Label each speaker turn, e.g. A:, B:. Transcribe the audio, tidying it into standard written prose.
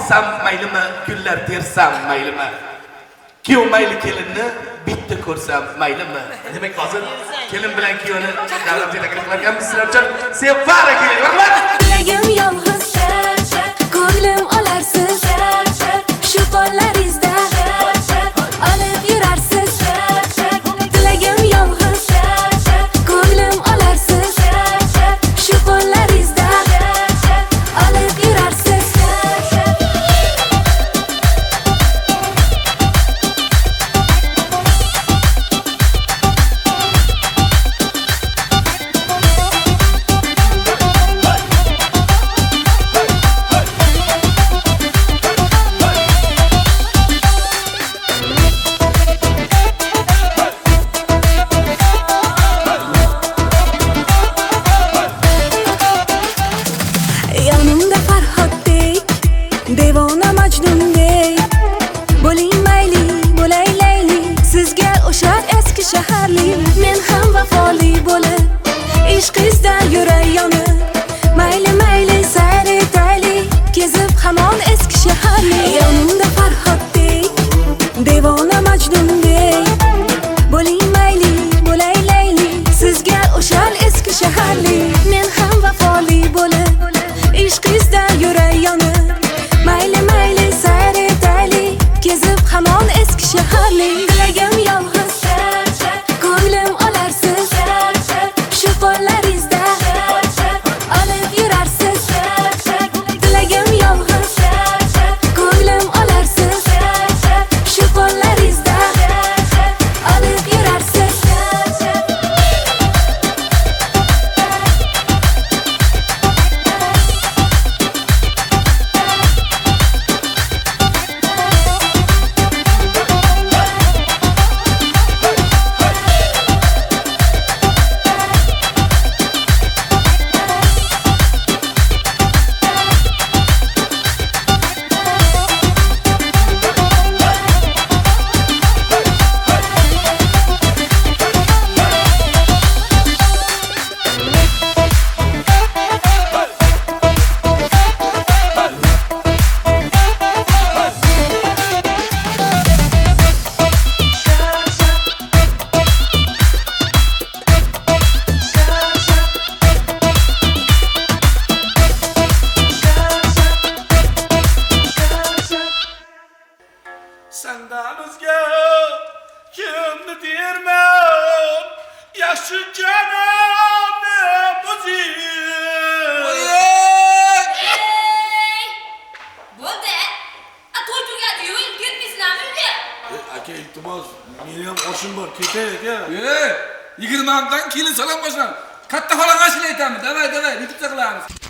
A: Otsam maylimi, gullar tersam maylimi? Kuyov mayli kelinni bitta ko'rsam maylimi? Demak, hozir kelin bilan kuyovni davlatga taklif qilganmiz. Sizlar uchun sevara keling. Rahmat.
B: Tilagim yolg'iz, ko'nglim olarsiz, shu qo'llaringizda olib yurarsiz. Tilagim yolg'iz, ko'nglim olarsiz, shu qo'llaringizda olib yurarsiz. Yanımda Farhod'dek, devona Majnun'dek, bo'ling mayli, bo'lay layli, sizga o'xshab eski shaharlik. Men ham vafoli bo'lib, ishqingizda yuray yonib, mayli mayli sayr etaylik, kezib hamon eski shaharlik. Yanımda Farhod'dek, devona Majnun'dek, bo'ling mayli, bo'lay layli, sizga o'xshab eski shaharlik. Men ham vafoli bo'lib, ishqingizda yuray yonib, mayli mayli sayr etaylik, kezib hamon eski shaharlik. Tilagim yolg'iz, ko'nglim olarsiz, shu qo'llaringizda olib yurarsiz. Tilagim yolg'iz, ko'nglim olarsiz, shu qo'llaringizda olib yurarsiz.
C: Senden özge kimni derman, yaxshi jonim o'zing.
D: Bo'ldi. To'y tugadi-yu, ketmaysizlarmi uyga?
C: Aka, iltimos, meni ham oshim bor, ketay aka.
E: 20 dan kelin salom qo'shing. Katta xola qashil aytamiz. Davay, bitib qilamiz.